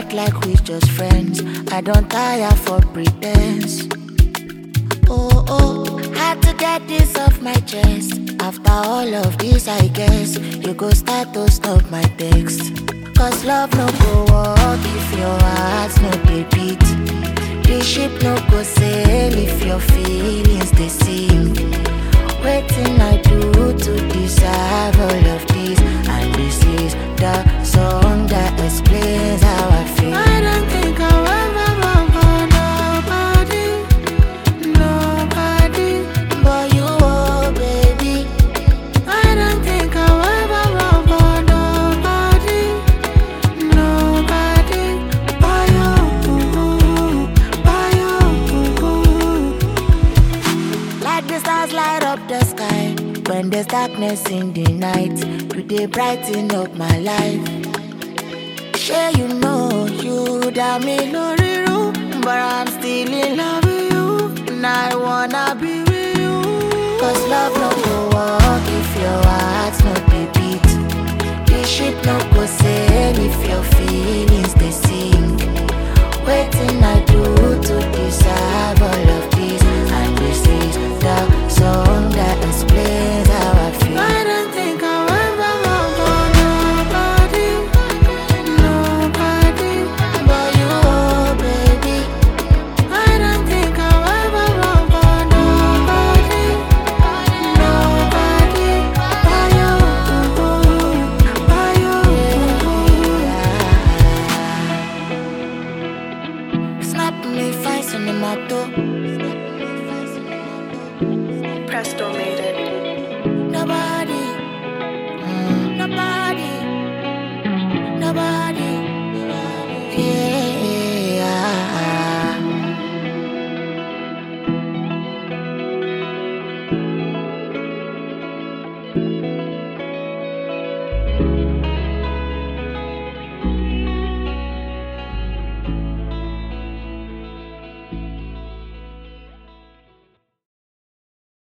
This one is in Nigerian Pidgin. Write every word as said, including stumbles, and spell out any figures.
act like we just friends. I don't tire for pretense. Oh, oh, had to get this off my chest. After all of this, I guess you go start to stop my text. Cause love no go walk if your heart no dey beat. The ship no go sail if your feelings they sink. Waiting I do to deserve all of this. And this is the song that explains how I feel. I don't think I'll ever run for nobody, nobody but you, oh baby. I don't think I'll ever run for nobody, nobody but you, but you. Like the stars light up the sky when there's darkness in the night. You dey brighten up my life. Sure you know you got me lori ru, but I'm still in love with you, and I wanna be with you. Cause love no go walk if your heart no dey beat. The ship no go sail if your feelings they sink. Waiting I do to deserve all of this, and this is the song that explains how I feel. I don't think I'll ever run for nobody, nobody But you, oh baby. I don't think I'll ever run for nobody, nobody but you, but you. Snap me fine cinema too. Presto made it.